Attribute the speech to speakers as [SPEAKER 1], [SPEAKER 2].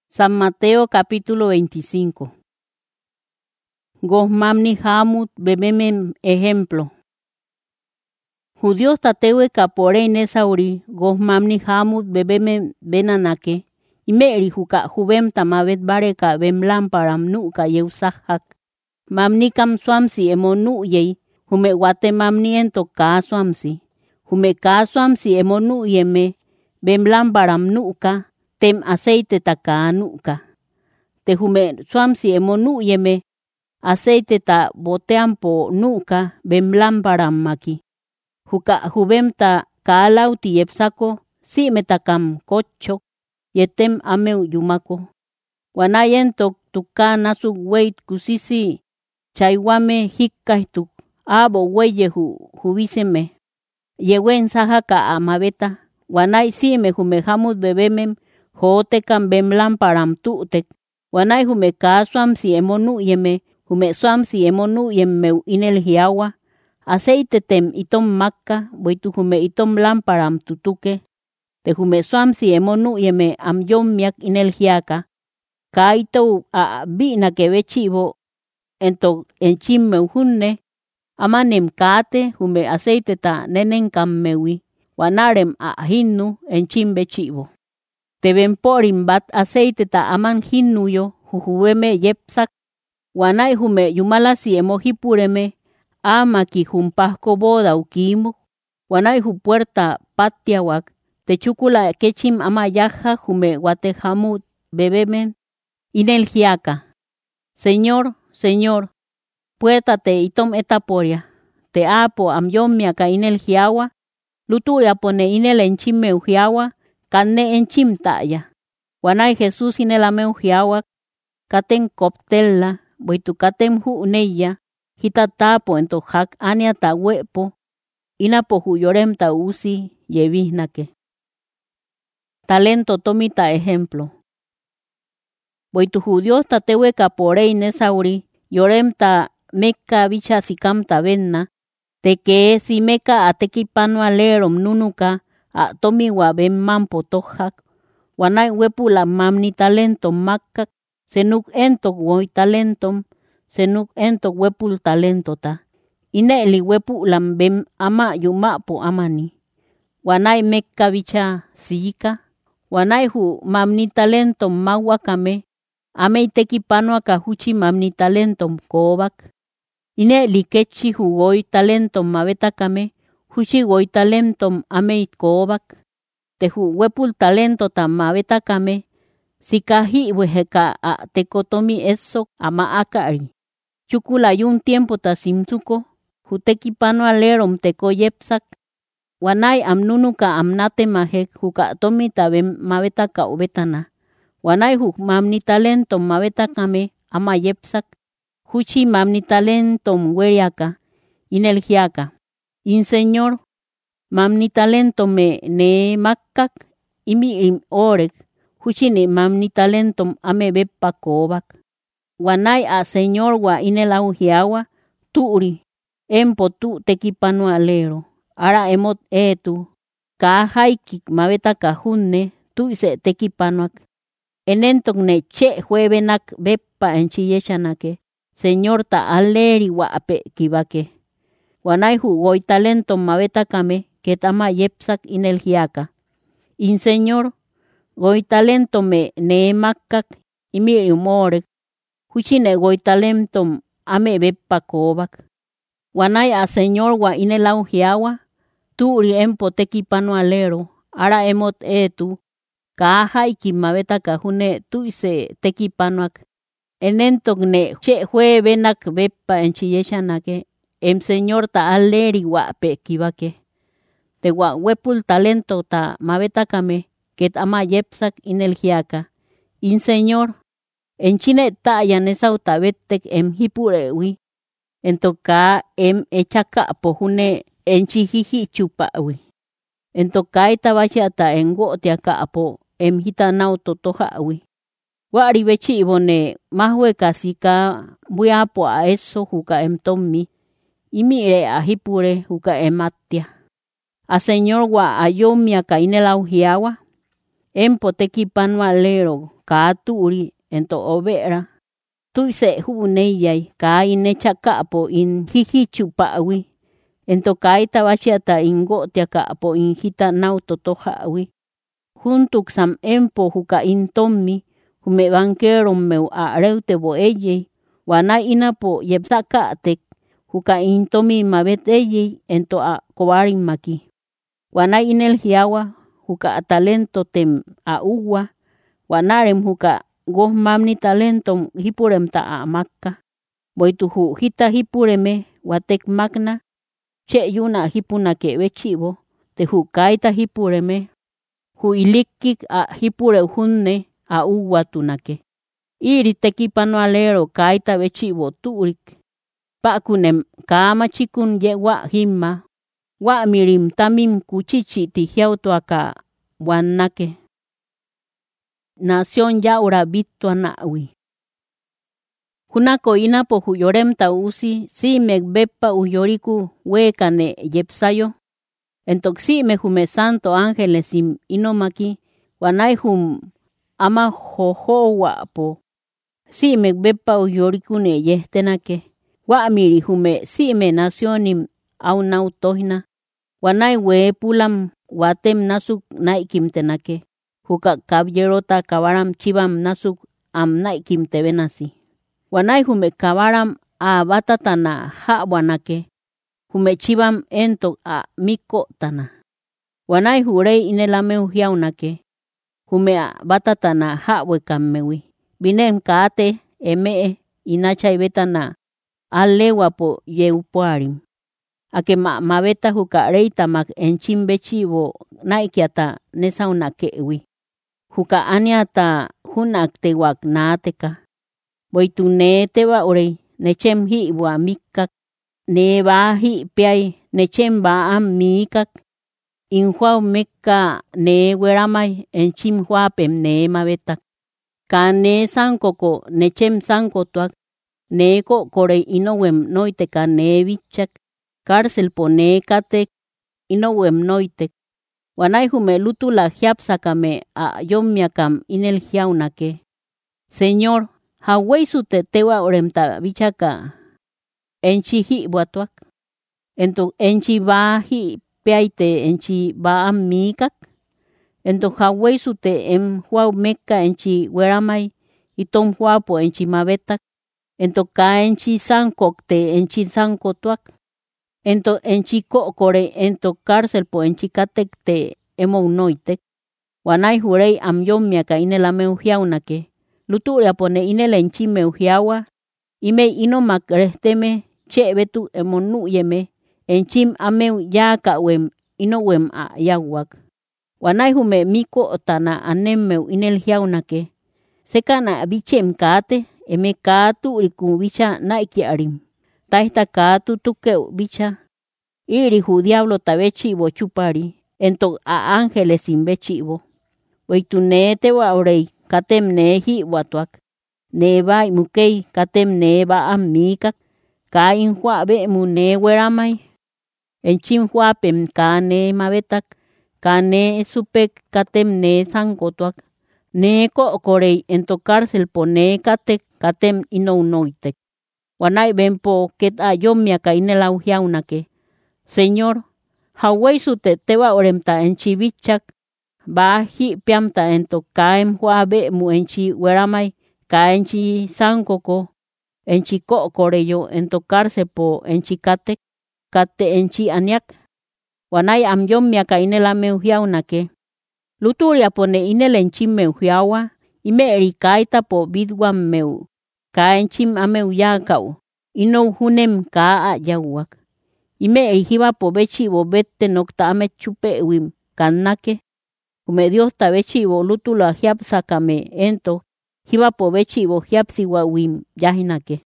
[SPEAKER 1] San Mateo capítulo 25. Gosmamni hamut bebemem ejemplo. Judíos tatewe kapore nesauri gosmamni hamut bebemem benanake. Imeri huka jubem tamavet bareka bem lamparam nuka yeusahak. Mamnikam swamsi emonu yei. Hume wate mamni ento ka swamsi. Hume ka swamsi emonu yeme bem lamparam nuka. Tem aceite taka nuka. Te hume swamsi emonu yeme aceite ta boteampo nuka bem lamparam maki. Huka hubem ta kaalauti yepsako si metakam kocho yetem ameu yumako. Wanayentok tuka nasu weit kusisi chaiwame hikkaituk abo weyehu hubiseme. Yewen sahaka amabeta. Wanai si me hume hamut bebemem Hotekam bem lamparam tutek. Wanai hume ka swamsi emonu yeme. Hume swamsi emonu yeme inel hiawa. Aceite tem itom makka. Boitu hume itom lamparam tutuke. Te hume swamsi emonu yeme amyom miak inel hiaka. Ka ito a bina que bechivo. Ento enchimme hunne. Amanem kate hume aceite ta nenen kammewi. Wanarem a hinnu enchim bechivo. Te benporim bat aceite ta aman hinnuyo jujueme yepsak. Wanai hume yumalasi emojipureme ama ki jumpasco boda ukimu. Wanai hu puerta patiawak. Te chukula kechim ama yaja jume guatejamut bebeme inel hiaka. Señor, Señor, puerta te itom etaporia. Te apo amyomiaka inel hiawa. Luturia pone inel enchimme ujiawa. Kane enchim taya. Wanai Jesús inelameu hiawa. Katen koptella. Boitu katem hu neya. Hitatapo ento hak ania ta wepo. Inapo hu yorem ta usi yevihnake. Talento tomita ejemplo. Boitu judíos tatewe kaporei nesauri. Yorem ta meka bicha sikam ta venna. Te que si meka atekipano alerom nunuka. A tomi wa bem mampo tohak. Wanai wepu la mamni talentom makak. Senuk entok woi talentom. Senuk entok wepul talentota. Ineli wepu lam bem ama yumapo amani. Wanai mekka bicha siyika. Wanai hu mamni talentom mawakame. Ame tekipano akahuchi mamni talentom kobak. Ineli kechi hu woi talentom mabetakame. Huchi woi talentom ame kobak. Tehu wepul talento ta mabetakame. Sikahi weheka a tekotomi esok ama akari. Chukula yun tiempo ta simsuko. Huteki pano alerom teko yepsak. Wanai amnunuka amnate mahek huka tomi tabe mabetaka obetana. Wanai huk mamni talentom mabetakame ama yepsak. Huchi mamni talentom weriaka. Inelgiaka. In Señor, mamni talento me ne makak imi im orek. Huchini mamni talentom ame bepa kobak. Wanai a Señor wa inelau hiawa. Tuuri. Empo tu tekipano alero. Ara emot etu. Ka haikik mabeta kahunne. Tu se tekipanoak. Enentok ne che juevenak bepa enchiyechanake. Señor ta aleri wa ape kibake. Wanai hu woi talento mabetakame ketama yepsak inel hiaka. In Señor, woi talento me ne makak imi umorek. Huchine woi talento ame bepa kobak. Wanai a Señor wa inelau hiawa. Tuuri empo tekipano alero. Ara emot etu. Ka haiki mabetaka hune tuise tekipanoak. Enentok ne che jue benak bepa enchiyechanake. Em Señor ta aleri wa pe kibake. Te wa wepul talento ta mabetakame ket ama yepsak inel hiaka. In Señor, enchine ta yanesau tabetek em hipurewi. Entoka em echaka pohune enchihiji chupawi. Entoka itabachata engotiaka apo em hitanau totohawi. Wari bechi ibone mahwe kasika buyapo a eso huka em tommi. Imire a hipure huka ematia. A Señor wa ayomia ka inelau hiawa. empo tequipanualero ka turi ento overa. Tui se huneyay ka inecha kapo in hihichu pawi. Ento kaita bachiata ingotia kapo in hita nauto tohawi. Juntuk sam empo huka intomi hume banquero meu areute bo eye. Wana inapo yepsakatek huka intomi mabet eye ento a kobarin maki. Wana inel hiawa huka talento tem a uwa. Wanarem huka goh mamni talentom hipurem ta a makka. Boituhu hita hipureme watek magna. Che yuna hipuna ke bechibo. Te hukaita hipureme. Hu ilikik a hipure hunne a uwa tunake. Iri tekipanualero kaita bechibo turik. Pakunem kama chikun ye wa himma. Wa mirim tamim kuchichi tihiautuaka wanake. Nación yaura bitua nawi. Hunako inapo huyorem tausi si megbepa uyoriku wekane yepsayo. Entoxi me hume santo ángeles im inomaki wanai hum ama jojo wapo. Si megbepa uyoriku ne yestenake. Wa miri hume si me nacionim au nautohina. Wanai we pulam watem nasuk naikim tenake. Huka kabyerota kabaram chibam nasuk am naikim tebenasi. Wanai hume kabaram a batatana ha wanake. Hume chibam ento a miko tana. Wanai hurei inelameu hiaunake. Hume a batatana ha wekamewi. Binem kaate emee inachai betana alewapo yeupuarim. Ake mabeta huka reita mak enchim bechibo naikiata nesaunakewi. Huka aniata hunak tewak naateka. Boitu ne tewa orei nechem hi wa mikak. Ne ba hi piai nechem ba am mikak. Inhuau meka ne weramai enchim huapem ne mabetak. Ka ne sankoko nechem sankotuak. Ne ko korei inowem noiteka ne bichak. Cárcel pone katek inowem noitek. Wanai hume lutu la hiapsakame a yomiakam inel hiaunake. Señor, hawei su tetewa oremta bichaka. Enchi hi buatuak. Ento enchi ba hi peaite enchi ba amikak. Ento hawei su te em huau meka enchi weramai. Itom huapo enchi mabetak. Ento ka enchi sankok te enchi sankotuak. Ento enchi kore ento cárcel po enchi katek te emo noitek. Wanai hurei am yomiaka inelameu hiaunake. Luturia pone inela enchi meu hiawa. Ime inomak rehteme che betu emonu yeme. Enchim ameu yaka wem inowem a yawak. Wanai hume miko otana anemeu inel hiaunake. Sekana bichem kaate eme kaatu riku bicha naikiarim. Taita katu tukeu bicha. Iri hu diablo tabechibo chupari. Ento a ángeles imbechibo. Boitu ne tewa orei katem ne hi watuak. Ne ba imukei katem ne ba amikak. Ka inhua be mu ne weramai. Enchim huapem ka ne mabetak. Ka ne supek katem ne sankotuak. Ne ko korei ento cárcel pone katek katem inounoitek. Wanai benpo ket a yomiaka inelau hiaunake. Señor, hawei su tetewa oremta enchi bichak. Ba hi piamta ento kaem huabe mu enchi weramai. Ka enchi sankoko. Enchi ko koreyo ento cárcel po enchi katek. Kate enchi aniak. Wanai am yomiaka inelameu hiaunake. Luturia pone inele enchim meu hiawa. Ime erikaita po bidwam meu. Ka enchim ameu yakau. Ino hunem ka a yawak. Ime erihiba po bechibo bete nokta ame chupe wim kanake. Hume Dios ta bechibo lutula hiapsakame ento. Hiba po bechibo hiapsiwa wim yahinake.